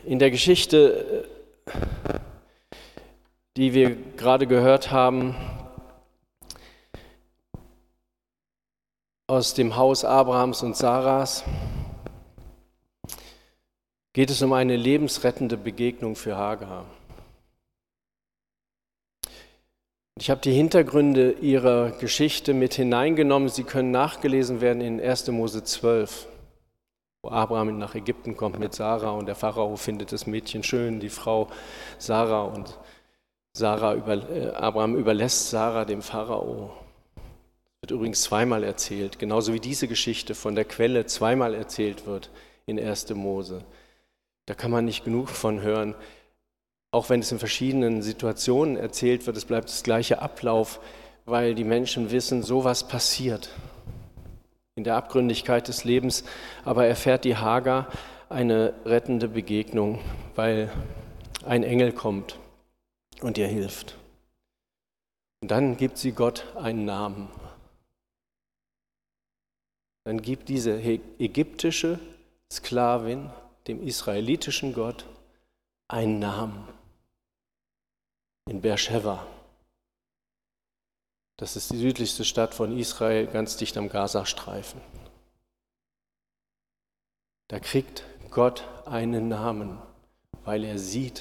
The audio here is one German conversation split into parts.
In der Geschichte, die wir gerade gehört haben, aus dem Haus Abrahams und Saras, geht es um eine lebensrettende Begegnung für Hagar. Ich habe die Hintergründe ihrer Geschichte mit hineingenommen. Sie können nachgelesen werden in 1. Mose 12, wo Abraham nach Ägypten kommt mit Sarah und der Pharao findet das Mädchen schön, die Frau Sarah, und Abraham überlässt Sarah dem Pharao. Wird übrigens zweimal erzählt, genauso wie diese Geschichte von der Quelle zweimal erzählt wird in 1. Mose. Da kann man nicht genug von hören. Auch wenn es in verschiedenen Situationen erzählt wird, es bleibt das gleiche Ablauf, weil die Menschen wissen, sowas passiert. In der Abgründigkeit des Lebens aber erfährt die Hagar eine rettende Begegnung, weil ein Engel kommt und ihr hilft. Und dann gibt sie Gott einen Namen. Dann gibt diese ägyptische Sklavin dem israelitischen Gott einen Namen. In Beersheba. Das ist die südlichste Stadt von Israel, ganz dicht am Gazastreifen. Da kriegt Gott einen Namen, weil er sieht.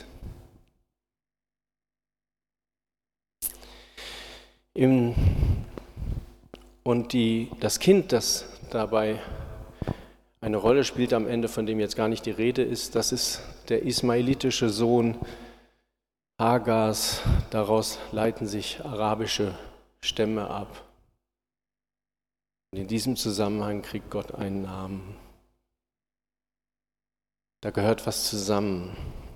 Das Kind, das dabei eine Rolle spielt am Ende, von dem jetzt gar nicht die Rede ist, das ist der ismaelitische Sohn Hagars. Daraus leiten sich arabische Stämme ab. Und in diesem Zusammenhang kriegt Gott einen Namen. Da gehört was zusammen.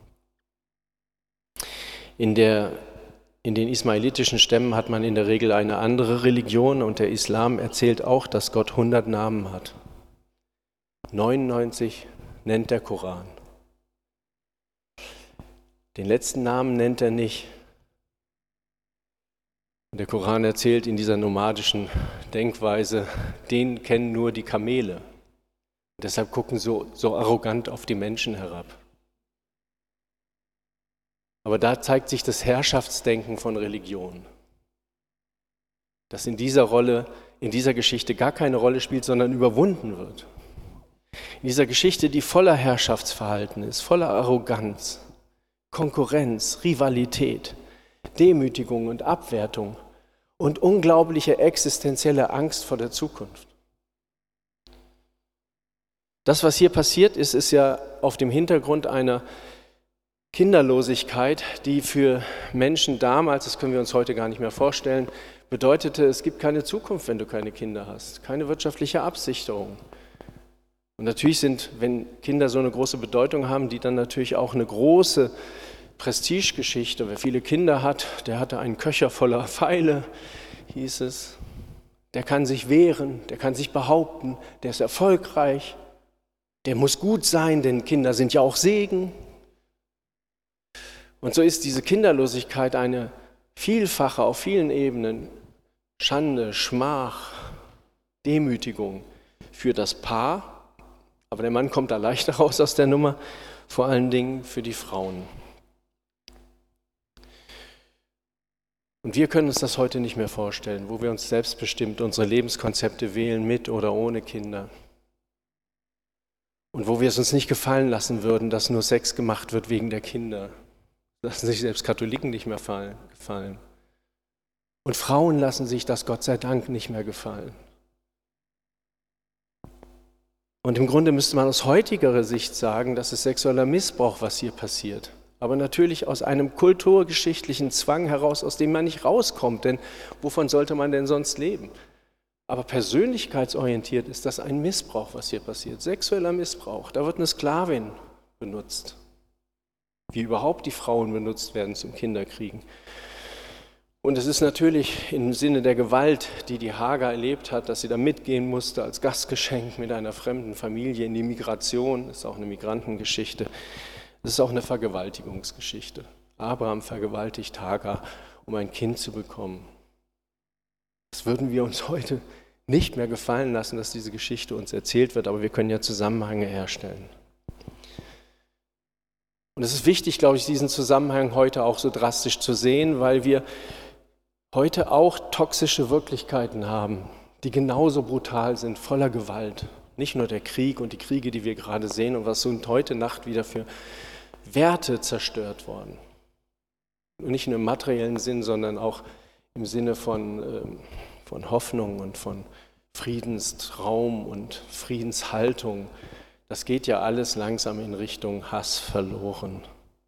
In den ismaelitischen Stämmen hat man in der Regel eine andere Religion und der Islam erzählt auch, dass Gott 100 Namen hat. 99 nennt der Koran. Den letzten Namen nennt er nicht. Der Koran erzählt in dieser nomadischen Denkweise, den kennen nur die Kamele. Und deshalb gucken so arrogant auf die Menschen herab. Aber da zeigt sich das Herrschaftsdenken von Religion. Das in dieser Geschichte gar keine Rolle spielt, sondern überwunden wird. In dieser Geschichte, die voller Herrschaftsverhalten ist, voller Arroganz, Konkurrenz, Rivalität, Demütigung und Abwertung und unglaubliche existenzielle Angst vor der Zukunft. Das, was hier passiert ist, ist ja auf dem Hintergrund einer Kinderlosigkeit, die für Menschen damals, das können wir uns heute gar nicht mehr vorstellen, bedeutete, es gibt keine Zukunft, wenn du keine Kinder hast, keine wirtschaftliche Absicherung. Und natürlich sind, wenn Kinder so eine große Bedeutung haben, die dann natürlich auch eine große Prestigegeschichte. Wer viele Kinder hat, der hatte einen Köcher voller Pfeile, hieß es. Der kann sich wehren, der kann sich behaupten, der ist erfolgreich, der muss gut sein, denn Kinder sind ja auch Segen. Und so ist diese Kinderlosigkeit eine vielfache auf vielen Ebenen Schande, Schmach, Demütigung für das Paar. Aber der Mann kommt da leichter raus aus der Nummer, vor allen Dingen für die Frauen. Und wir können uns das heute nicht mehr vorstellen, wo wir uns selbstbestimmt unsere Lebenskonzepte wählen, mit oder ohne Kinder. Und wo wir es uns nicht gefallen lassen würden, dass nur Sex gemacht wird wegen der Kinder. Das lassen sich selbst Katholiken nicht mehr gefallen. Und Frauen lassen sich das Gott sei Dank nicht mehr gefallen. Und im Grunde müsste man aus heutiger Sicht sagen, das ist sexueller Missbrauch, was hier passiert. Aber natürlich aus einem kulturgeschichtlichen Zwang heraus, aus dem man nicht rauskommt, denn wovon sollte man denn sonst leben? Aber persönlichkeitsorientiert ist das ein Missbrauch, was hier passiert. Sexueller Missbrauch, da wird eine Sklavin benutzt. Wie überhaupt die Frauen benutzt werden zum Kinderkriegen. Und es ist natürlich im Sinne der Gewalt, die die Hagar erlebt hat, dass sie da mitgehen musste als Gastgeschenk mit einer fremden Familie in die Migration. Das ist auch eine Migrantengeschichte. Das ist auch eine Vergewaltigungsgeschichte. Abraham vergewaltigt Hagar, um ein Kind zu bekommen. Das würden wir uns heute nicht mehr gefallen lassen, dass diese Geschichte uns erzählt wird, aber wir können ja Zusammenhänge herstellen. Und es ist wichtig, glaube ich, diesen Zusammenhang heute auch so drastisch zu sehen, weil wir heute auch toxische Wirklichkeiten haben, die genauso brutal sind, voller Gewalt. Nicht nur der Krieg und die Kriege, die wir gerade sehen und was sind heute Nacht wieder für Werte zerstört worden. Und nicht nur im materiellen Sinn, sondern auch im Sinne von Hoffnung und von Friedenstraum und Friedenshaltung. Das geht ja alles langsam in Richtung Hass verloren.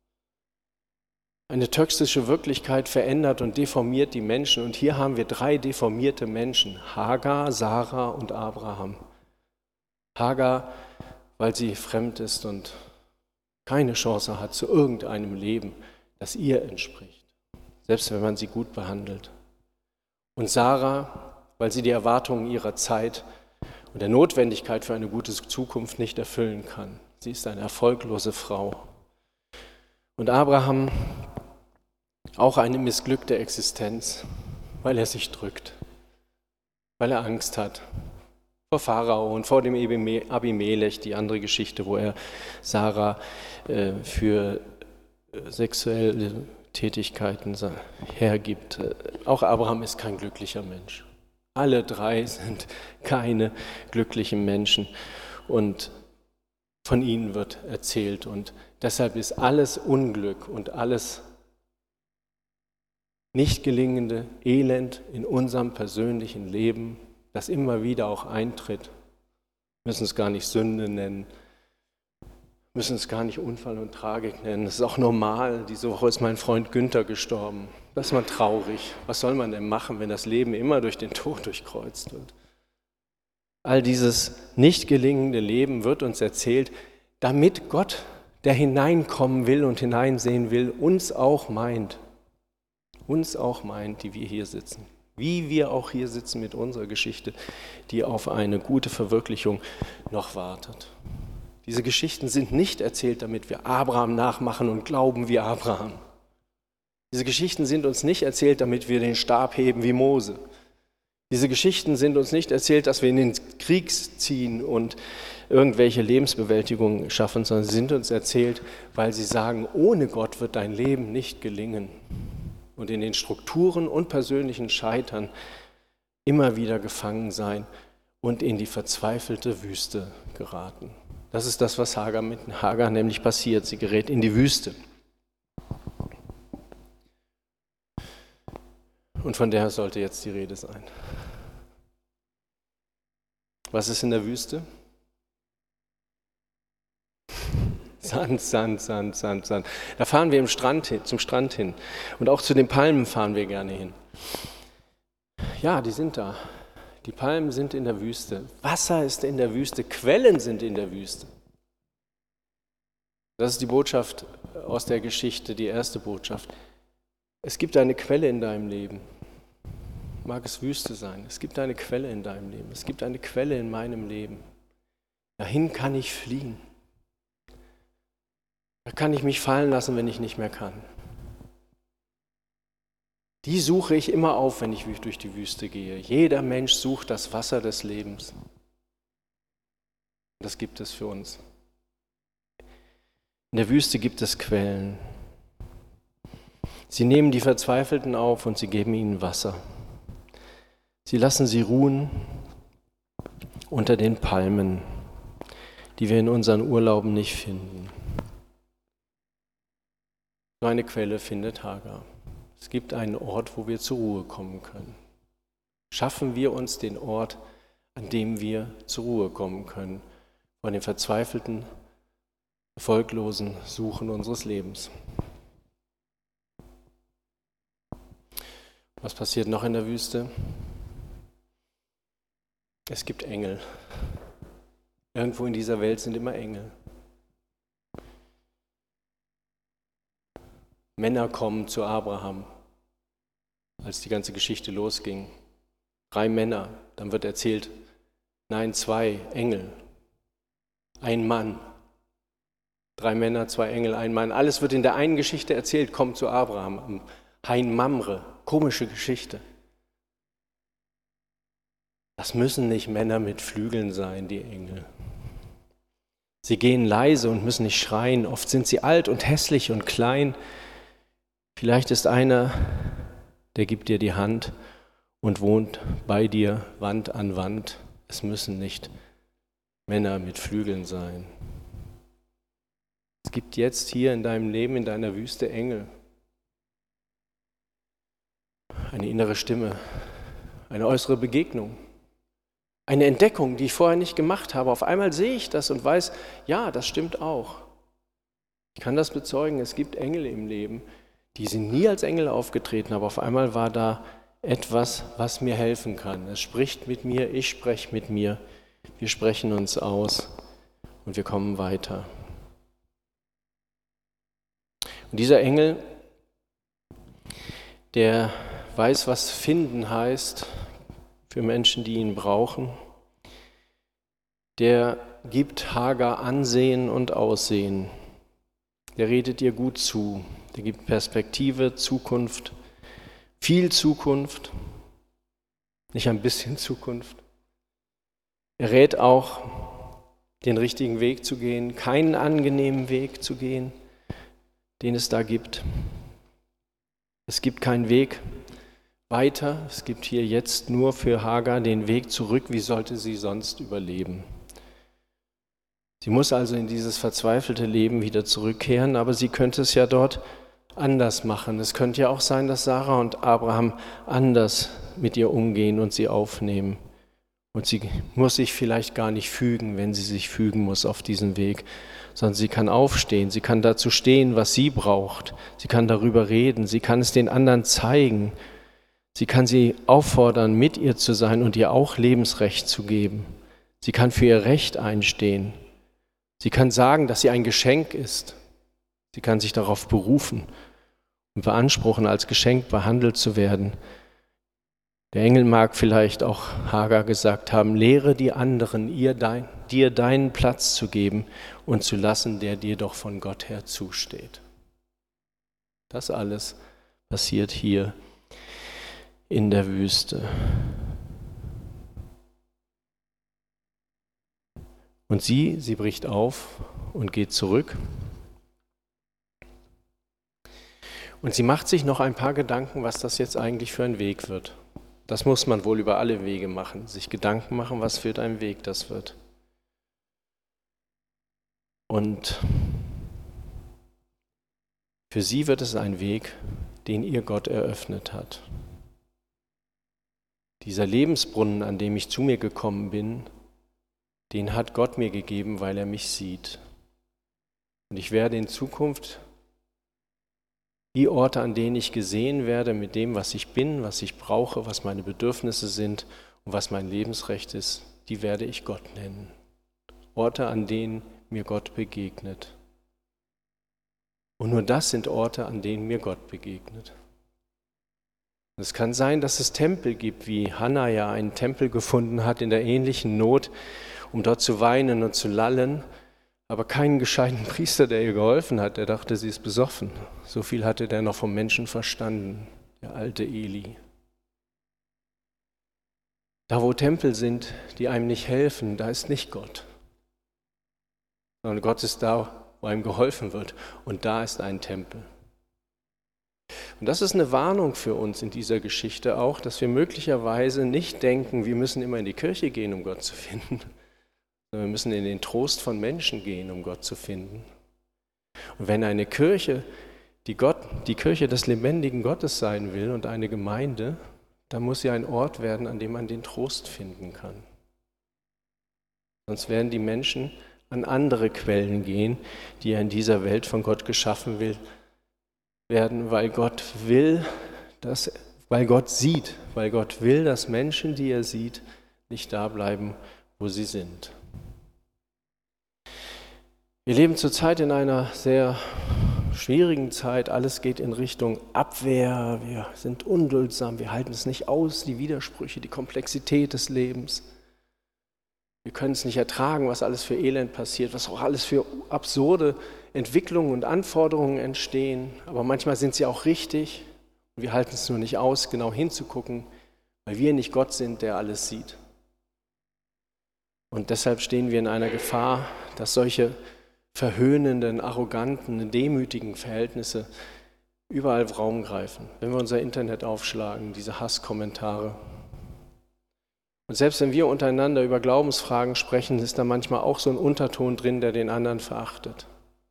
Eine toxische Wirklichkeit verändert und deformiert die Menschen. Und hier haben wir 3 deformierte Menschen, Hagar, Sarah und Abraham. Hagar, weil sie fremd ist und keine Chance hat zu irgendeinem Leben, das ihr entspricht, selbst wenn man sie gut behandelt. Und Sarah, weil sie die Erwartungen ihrer Zeit und der Notwendigkeit für eine gute Zukunft nicht erfüllen kann. Sie ist eine erfolglose Frau. Und Abraham, auch eine missglückte Existenz, weil er sich drückt, weil er Angst hat vor Pharao und vor dem Abimelech, die andere Geschichte, wo er Sarah für sexuelle Tätigkeiten hergibt. Auch Abraham ist kein glücklicher Mensch. Alle 3 sind keine glücklichen Menschen und von ihnen wird erzählt. Und deshalb ist alles Unglück und alles nicht gelingende Elend in unserem persönlichen Leben, das immer wieder auch eintritt. Wir müssen es gar nicht Sünde nennen, müssen es gar nicht Unfall und Tragik nennen. Das ist auch normal. Diese Woche ist mein Freund Günther gestorben. Das ist mal traurig. Was soll man denn machen, wenn das Leben immer durch den Tod durchkreuzt wird? All dieses nicht gelingende Leben wird uns erzählt, damit Gott, der hineinkommen will und hineinsehen will, uns auch meint, die wir hier sitzen. Wie wir auch hier sitzen mit unserer Geschichte, die auf eine gute Verwirklichung noch wartet. Diese Geschichten sind nicht erzählt, damit wir Abraham nachmachen und glauben wie Abraham. Diese Geschichten sind uns nicht erzählt, damit wir den Stab heben wie Mose. Diese Geschichten sind uns nicht erzählt, dass wir in den Krieg ziehen und irgendwelche Lebensbewältigungen schaffen, sondern sie sind uns erzählt, weil sie sagen, ohne Gott wird dein Leben nicht gelingen. Und in den Strukturen und persönlichen Scheitern immer wieder gefangen sein und in die verzweifelte Wüste geraten. Das ist das, was mit Hagar nämlich passiert. Sie gerät in die Wüste. Und von der sollte jetzt die Rede sein. Was ist in der Wüste? Sand, Sand, Sand, Sand, Sand. Da fahren wir zum Strand hin. Und auch zu den Palmen fahren wir gerne hin. Ja, die sind da. Die Palmen sind in der Wüste. Wasser ist in der Wüste. Quellen sind in der Wüste. Das ist die Botschaft aus der Geschichte, die erste Botschaft. Es gibt eine Quelle in deinem Leben. Mag es Wüste sein. Es gibt eine Quelle in deinem Leben. Es gibt eine Quelle in meinem Leben. Dahin kann ich fliehen. Da kann ich mich fallen lassen, wenn ich nicht mehr kann. Die suche ich immer auf, wenn ich durch die Wüste gehe. Jeder Mensch sucht das Wasser des Lebens. Das gibt es für uns. In der Wüste gibt es Quellen. Sie nehmen die Verzweifelten auf und sie geben ihnen Wasser. Sie lassen sie ruhen unter den Palmen, die wir in unseren Urlauben nicht finden. So eine Quelle findet Hagar. Es gibt einen Ort, wo wir zur Ruhe kommen können. Schaffen wir uns den Ort, an dem wir zur Ruhe kommen können, von den verzweifelten, erfolglosen Suchen unseres Lebens. Was passiert noch in der Wüste? Es gibt Engel. Irgendwo in dieser Welt sind immer Engel. Männer kommen zu Abraham, als die ganze Geschichte losging. 3 Männer, dann wird erzählt, nein, 2 Engel, ein Mann. 3 Männer, 2 Engel, ein Mann. Alles wird in der einen Geschichte erzählt, kommt zu Abraham. Hain Mamre, komische Geschichte. Das müssen nicht Männer mit Flügeln sein, die Engel. Sie gehen leise und müssen nicht schreien. Oft sind sie alt und hässlich und klein. Vielleicht ist einer, der gibt dir die Hand und wohnt bei dir Wand an Wand. Es müssen nicht Männer mit Flügeln sein. Es gibt jetzt hier in deinem Leben, in deiner Wüste Engel. Eine innere Stimme, eine äußere Begegnung, eine Entdeckung, die ich vorher nicht gemacht habe. Auf einmal sehe ich das und weiß, ja, das stimmt auch. Ich kann das bezeugen, es gibt Engel im Leben, die sind nie als Engel aufgetreten, aber auf einmal war da etwas, was mir helfen kann. Es spricht mit mir, ich spreche mit mir, wir sprechen uns aus und wir kommen weiter. Und dieser Engel, der weiß, was finden heißt für Menschen, die ihn brauchen, der gibt Hagar Ansehen und Aussehen. Der redet ihr gut zu, der gibt Perspektive, Zukunft, viel Zukunft, nicht ein bisschen Zukunft. Er rät auch, den richtigen Weg zu gehen, keinen angenehmen Weg zu gehen, den es da gibt. Es gibt keinen Weg weiter, es gibt hier jetzt nur für Hagar den Weg zurück, wie sollte sie sonst überleben? Sie muss also in dieses verzweifelte Leben wieder zurückkehren, aber sie könnte es ja dort anders machen. Es könnte ja auch sein, dass Sarah und Abraham anders mit ihr umgehen und sie aufnehmen. Und sie muss sich vielleicht gar nicht fügen, wenn sie sich fügen muss auf diesen Weg, sondern sie kann aufstehen, sie kann dazu stehen, was sie braucht. Sie kann darüber reden, sie kann es den anderen zeigen. Sie kann sie auffordern, mit ihr zu sein und ihr auch Lebensrecht zu geben. Sie kann für ihr Recht einstehen. Sie kann sagen, dass sie ein Geschenk ist. Sie kann sich darauf berufen und beanspruchen, als Geschenk behandelt zu werden. Der Engel mag vielleicht auch Hagar gesagt haben, lehre die anderen, dir deinen Platz zu geben und zu lassen, der dir doch von Gott her zusteht. Das alles passiert hier in der Wüste. Und sie bricht auf und geht zurück. Und sie macht sich noch ein paar Gedanken, was das jetzt eigentlich für ein Weg wird. Das muss man wohl über alle Wege machen, sich Gedanken machen, was für ein Weg das wird. Und für sie wird es ein Weg, den ihr Gott eröffnet hat. Dieser Lebensbrunnen, an dem ich zu mir gekommen bin, den hat Gott mir gegeben, weil er mich sieht. Und ich werde in Zukunft die Orte, an denen ich gesehen werde mit dem, was ich bin, was ich brauche, was meine Bedürfnisse sind und was mein Lebensrecht ist, die werde ich Gott nennen. Orte, an denen mir Gott begegnet. Und nur das sind Orte, an denen mir Gott begegnet. Es kann sein, dass es Tempel gibt, wie Hannah ja einen Tempel gefunden hat in der ähnlichen Not, um dort zu weinen und zu lallen, aber keinen gescheiten Priester, der ihr geholfen hat. Der dachte, sie ist besoffen. So viel hatte der noch vom Menschen verstanden, der alte Eli. Da, wo Tempel sind, die einem nicht helfen, da ist nicht Gott. Sondern Gott ist da, wo einem geholfen wird. Und da ist ein Tempel. Und das ist eine Warnung für uns in dieser Geschichte auch, dass wir möglicherweise nicht denken, wir müssen immer in die Kirche gehen, um Gott zu finden. Wir müssen in den Trost von Menschen gehen, um Gott zu finden. Und wenn eine Kirche, die Kirche des lebendigen Gottes sein will und eine Gemeinde, dann muss sie ein Ort werden, an dem man den Trost finden kann. Sonst werden die Menschen an andere Quellen gehen, die er in dieser Welt von Gott geschaffen werden, weil Gott will, weil Gott sieht, weil Gott will, dass Menschen, die er sieht, nicht da bleiben, wo sie sind. Wir leben zurzeit in einer sehr schwierigen Zeit. Alles geht in Richtung Abwehr. Wir sind unduldsam. Wir halten es nicht aus, die Widersprüche, die Komplexität des Lebens. Wir können es nicht ertragen, was alles für Elend passiert, was auch alles für absurde Entwicklungen und Anforderungen entstehen. Aber manchmal sind sie auch richtig. Und wir halten es nur nicht aus, genau hinzugucken, weil wir nicht Gott sind, der alles sieht. Und deshalb stehen wir in einer Gefahr, dass solche verhöhnenden, arroganten, demütigen Verhältnisse überall Raum greifen. Wenn wir unser Internet aufschlagen, diese Hasskommentare. Und selbst wenn wir untereinander über Glaubensfragen sprechen, ist da manchmal auch so ein Unterton drin, der den anderen verachtet.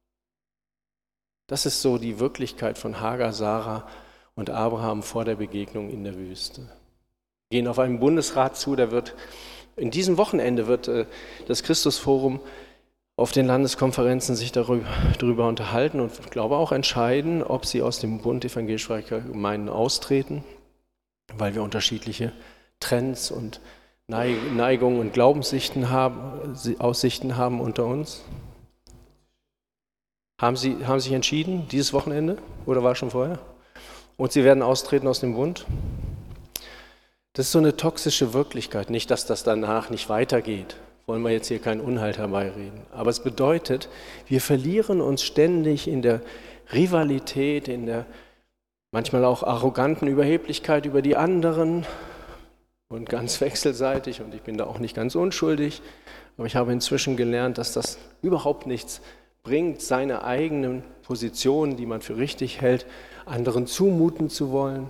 Das ist so die Wirklichkeit von Hagar, Sarah und Abraham vor der Begegnung in der Wüste. Wir gehen auf einen Bundesrat zu, in diesem Wochenende wird das Christusforum auf den Landeskonferenzen sich darüber unterhalten und ich glaube auch entscheiden, ob sie aus dem Bund Evangelisch-Freier Gemeinden austreten, weil wir unterschiedliche Trends und Neigungen und Glaubenssichten Aussichten haben unter uns. Haben Sie sich entschieden, dieses Wochenende oder war es schon vorher? Und Sie werden austreten aus dem Bund? Das ist so eine toxische Wirklichkeit. Nicht, dass das danach nicht weitergeht. Wollen wir jetzt hier keinen Unheil herbeireden. Aber es bedeutet, wir verlieren uns ständig in der Rivalität, in der manchmal auch arroganten Überheblichkeit über die anderen und ganz wechselseitig. Und ich bin da auch nicht ganz unschuldig. Aber ich habe inzwischen gelernt, dass das überhaupt nichts bringt, seine eigenen Positionen, die man für richtig hält, anderen zumuten zu wollen.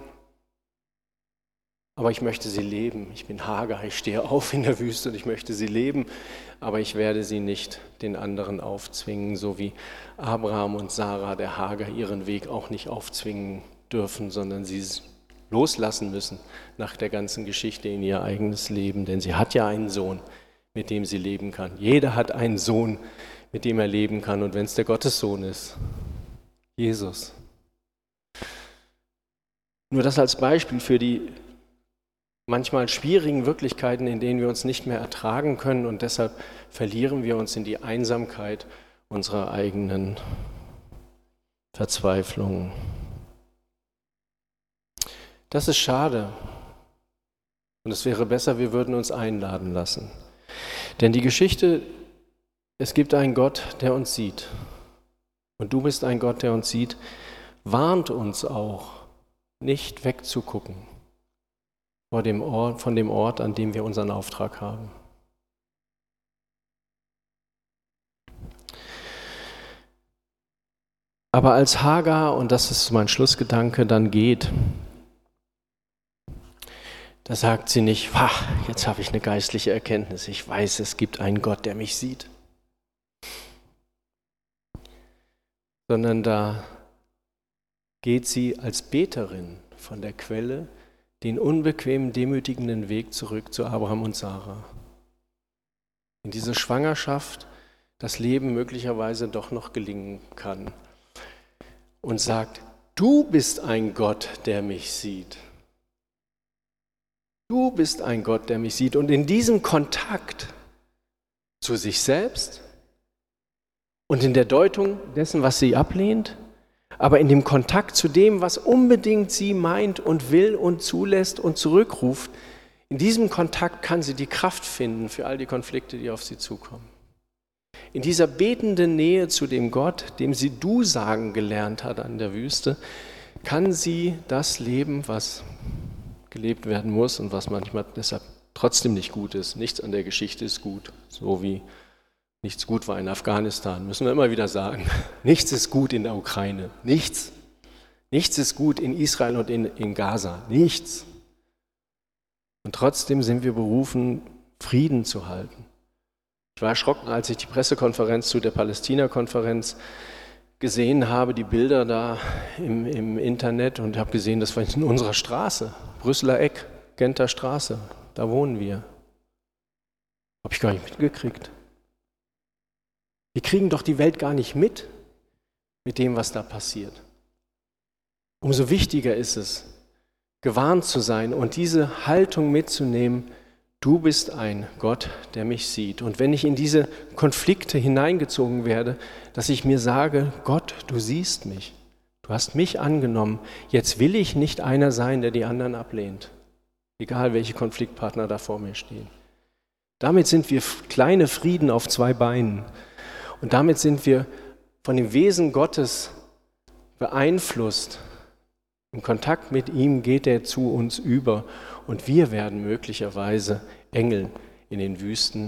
Aber ich möchte sie leben. Ich bin Hagar, ich stehe auf in der Wüste und ich möchte sie leben, aber ich werde sie nicht den anderen aufzwingen, so wie Abraham und Sarah der Hagar ihren Weg auch nicht aufzwingen dürfen, sondern sie loslassen müssen nach der ganzen Geschichte in ihr eigenes Leben. Denn sie hat ja einen Sohn, mit dem sie leben kann. Jeder hat einen Sohn, mit dem er leben kann. Und wenn es der Gottessohn ist, Jesus. Nur das als Beispiel für die manchmal schwierigen Wirklichkeiten, in denen wir uns nicht mehr ertragen können und deshalb verlieren wir uns in die Einsamkeit unserer eigenen Verzweiflung. Das ist schade und es wäre besser, wir würden uns einladen lassen. Denn die Geschichte, es gibt einen Gott, der uns sieht und du bist ein Gott, der uns sieht, warnt uns auch, nicht wegzugucken von dem Ort, an dem wir unseren Auftrag haben. Aber als Hagar, und das ist mein Schlussgedanke, dann geht, da sagt sie nicht, jetzt habe ich eine geistliche Erkenntnis, ich weiß, es gibt einen Gott, der mich sieht. Sondern da geht sie als Beterin von der Quelle den unbequemen, demütigenden Weg zurück zu Abraham und Sarah. In diese Schwangerschaft das Leben möglicherweise doch noch gelingen kann. Und sagt, du bist ein Gott, der mich sieht. Du bist ein Gott, der mich sieht. Und in diesem Kontakt zu sich selbst und in der Deutung dessen, was sie ablehnt, aber in dem Kontakt zu dem, was unbedingt sie meint und will und zulässt und zurückruft, in diesem Kontakt kann sie die Kraft finden für all die Konflikte, die auf sie zukommen. In dieser betenden Nähe zu dem Gott, dem sie Du sagen gelernt hat an der Wüste, kann sie das leben, was gelebt werden muss und was manchmal deshalb trotzdem nicht gut ist. Nichts an der Geschichte ist gut, so wie nichts gut war in Afghanistan, müssen wir immer wieder sagen. Nichts ist gut in der Ukraine, nichts. Nichts ist gut in Israel und in Gaza, nichts. Und trotzdem sind wir berufen, Frieden zu halten. Ich war erschrocken, als ich die Pressekonferenz zu der Palästina-Konferenz gesehen habe, die Bilder da im Internet und habe gesehen, das war in unserer Straße, Brüsseler Eck, Genter Straße, da wohnen wir. Habe ich gar nicht mitgekriegt. Wir kriegen doch die Welt gar nicht mit dem, was da passiert. Umso wichtiger ist es, gewarnt zu sein und diese Haltung mitzunehmen, du bist ein Gott, der mich sieht. Und wenn ich in diese Konflikte hineingezogen werde, dass ich mir sage, Gott, du siehst mich, du hast mich angenommen, jetzt will ich nicht einer sein, der die anderen ablehnt, egal welche Konfliktpartner da vor mir stehen. Damit sind wir kleine Frieden auf zwei Beinen. Und damit sind wir von dem Wesen Gottes beeinflusst. Im Kontakt mit ihm geht er zu uns über und wir werden möglicherweise Engel in den Wüsten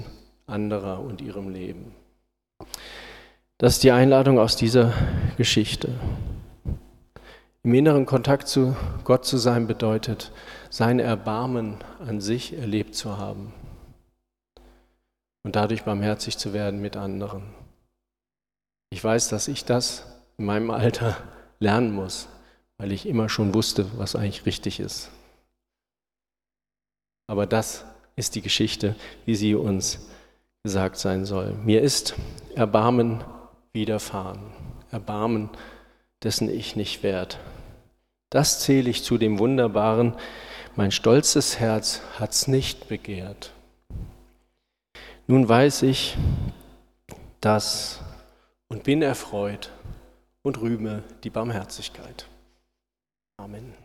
anderer und ihrem Leben. Das ist die Einladung aus dieser Geschichte. Im inneren Kontakt zu Gott zu sein bedeutet, sein Erbarmen an sich erlebt zu haben und dadurch barmherzig zu werden mit anderen. Ich weiß, dass ich das in meinem Alter lernen muss, weil ich immer schon wusste, was eigentlich richtig ist. Aber das ist die Geschichte, wie sie uns gesagt sein soll. Mir ist Erbarmen widerfahren, Erbarmen, dessen ich nicht wert. Das zähle ich zu dem Wunderbaren. Mein stolzes Herz hat's nicht begehrt. Nun weiß ich das und bin erfreut und rühme die Barmherzigkeit. Amen.